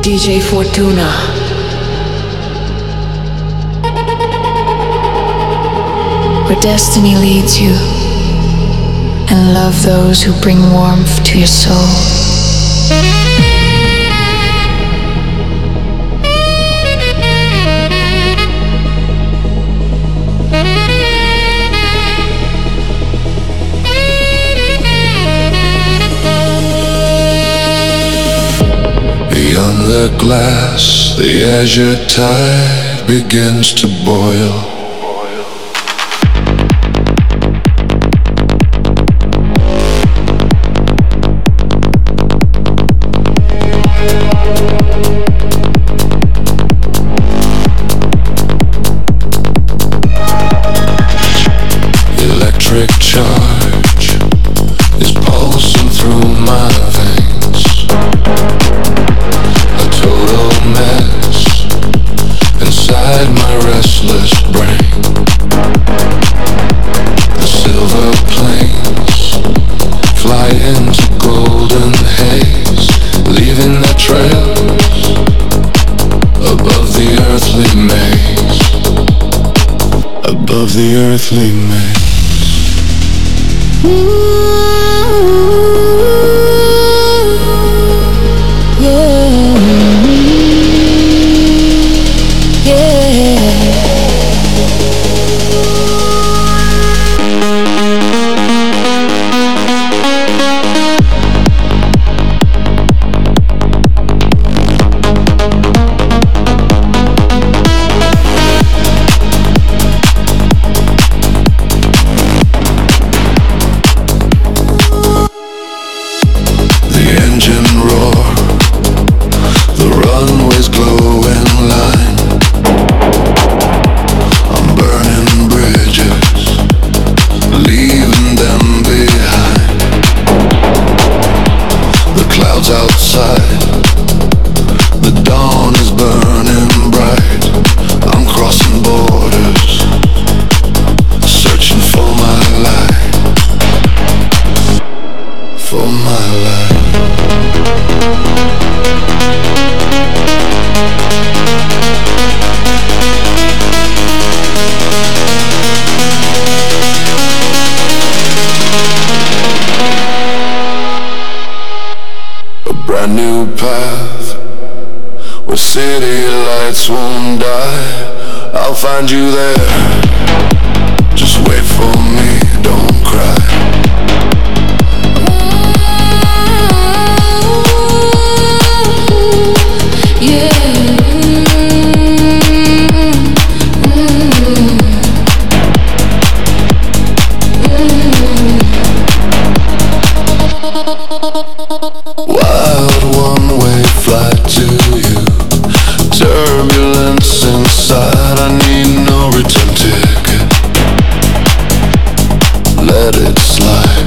DJ Fortuna. Where destiny leads you, and love those who bring warmth to your soul. Beyond the glass, the azure tide begins to boil. Electric charge is pulsing through my veins. A total mess inside my restless brain. The silver planes fly into golden haze, leaving their trails above the earthly maze. Above the earthly maze. Brand new path where city lights won't die. I'll find you there. Just wait for me, don't cry. Inside, I need no return ticket. Let it slide.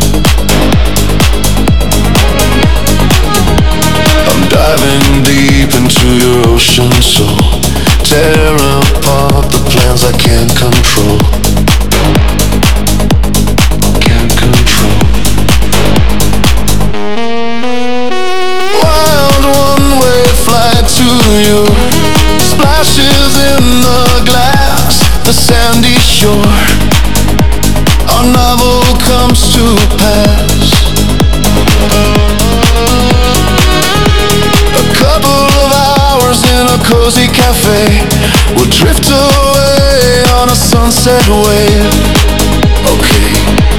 I'm diving deep into your ocean soul, tear apart the plans I can't control. Can't control. Wild one-way flight to you. Splashes in the glass, the sandy shore. Our novel comes to pass. A couple of hours in a cozy cafe, we'll drift away on a sunset wave. Okay.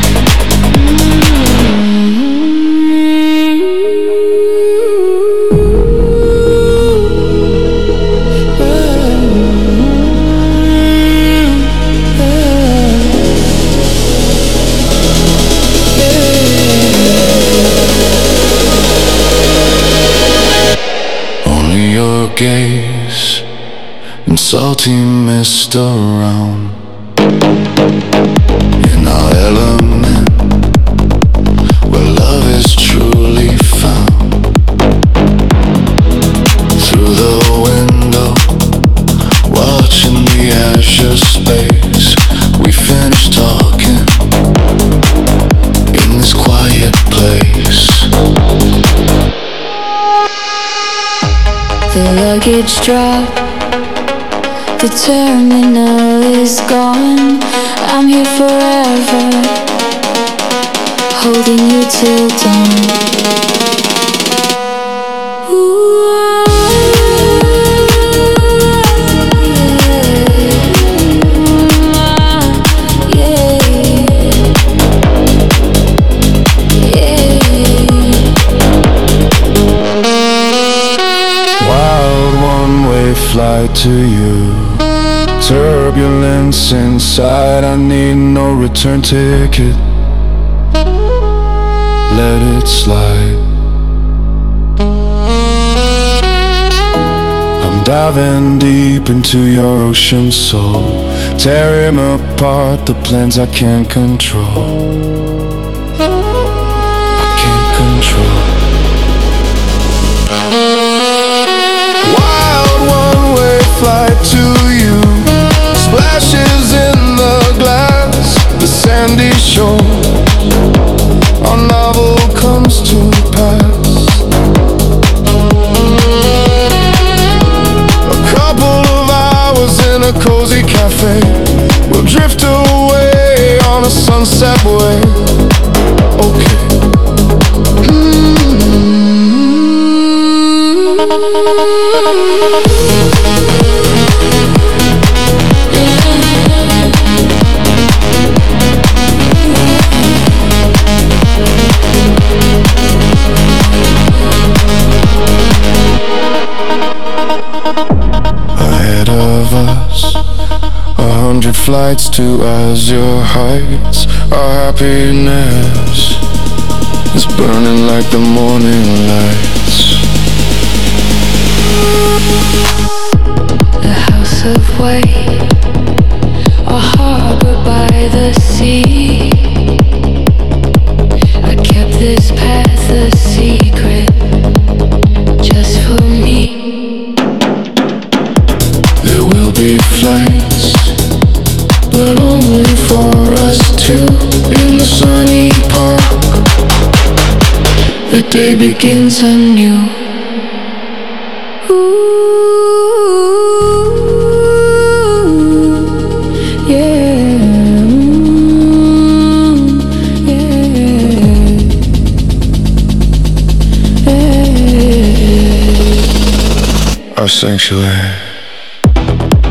Gaze and salty mist around. In our element, where love is truly found. Through the window, watching the azure space, we finish talking in this quiet place. The luggage drop. The terminal is gone. I'm here forever, holding you till dawn. Fly to you. Turbulence inside, I need no return ticket. Let it slide. I'm diving deep into your ocean soul, tearing apart the plans I can't control. I can't control. Fly to you, splashes in the glass, the sandy shore. Our novel comes to pass. A couple of hours in a cozy cafe, we'll drift away on a sunset wave. Okay. Ahead of us, 100 flights to azure heights. Our happiness is burning like the morning lights. A house of white, a harbor by the sea. I kept this path a secret, just for me. There will be flights, but only for us two. In the sunny park, the day begins anew. our sanctuary.